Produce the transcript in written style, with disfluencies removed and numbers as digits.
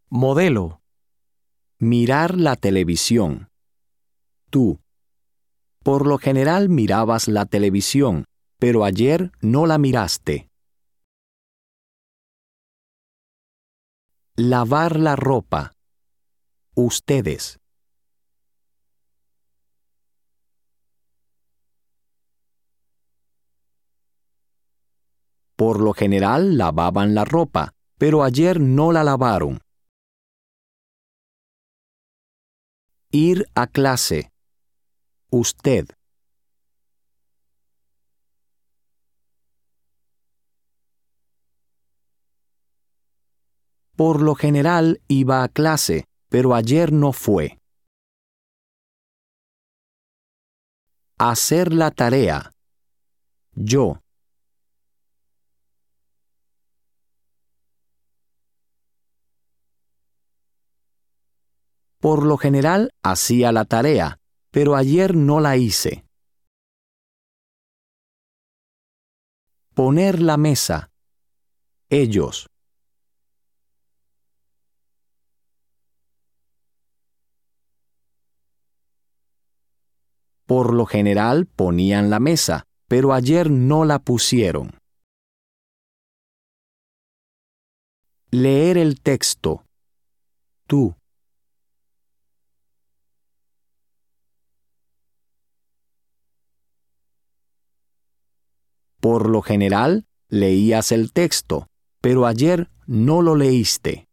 Modelo. Mirar la televisión. Tú. Por lo general mirabas la televisión, pero ayer no la miraste. Lavar la ropa. Ustedes. Por lo general lavaban la ropa, pero ayer no la lavaron. Ir a clase. Usted. Por lo general iba a clase, pero ayer no fue. Hacer la tarea. Yo. Por lo general hacía la tarea, pero ayer no la hice. Poner la mesa. Ellos. Por lo general ponían la mesa, pero ayer no la pusieron. Leer el texto. Tú. Por lo general leías el texto, pero ayer no lo leíste.